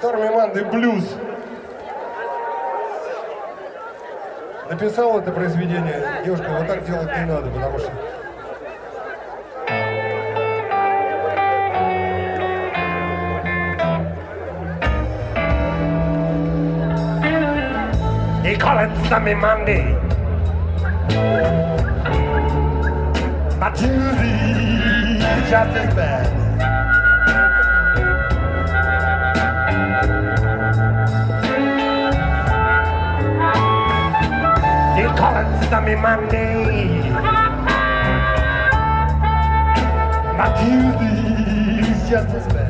Stormy Monday Blues. Написал это произведение. Девушка, вот так делать не надо, потому что... They call it Stormy Monday, but Tuesday is just as bad. They call it Stormy Monday, but Tuesday is just as bad.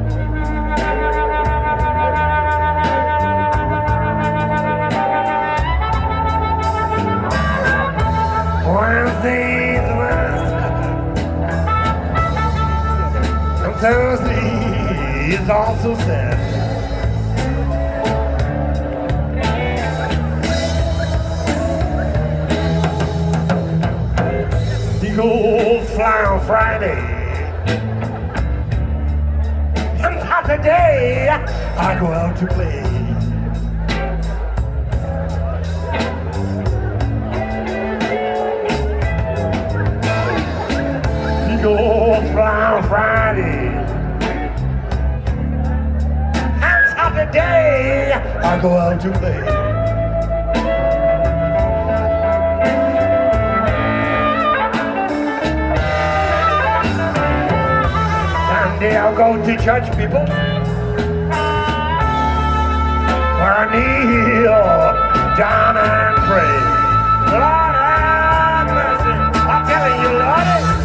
Wednesday's worse, and Thursday is also sad. Eagles fly on Friday, and Saturday I go out to play. Eagles fly on Friday, and Saturday I go out to play. Sunday I'll go to church, people, where I kneel down and pray. Lord have mercy, I'm telling you, Lord.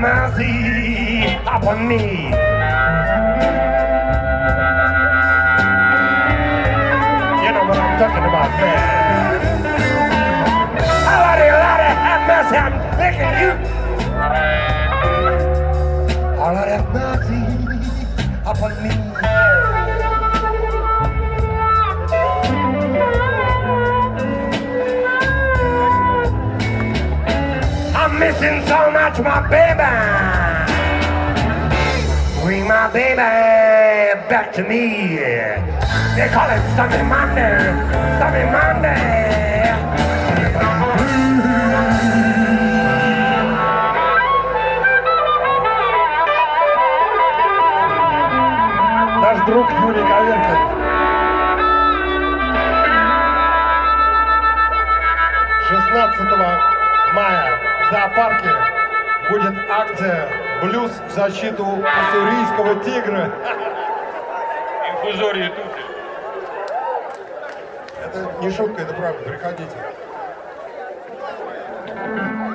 mercy upon me. You know what I'm talking about, man. Lordy, Lordy, have mercy, I'm begging you. Oh, Lord, have mercy upon me. I'm missing so much, my baby. Bring my baby back to me. They call it Sunday Monday, Sunday Monday. Наш друг Юрий Гаверкин. 16 мая в зоопарке будет акция «Блюз в защиту уссурийского тигра». Инфузории туфель. Это не шутка, это правда. Приходите.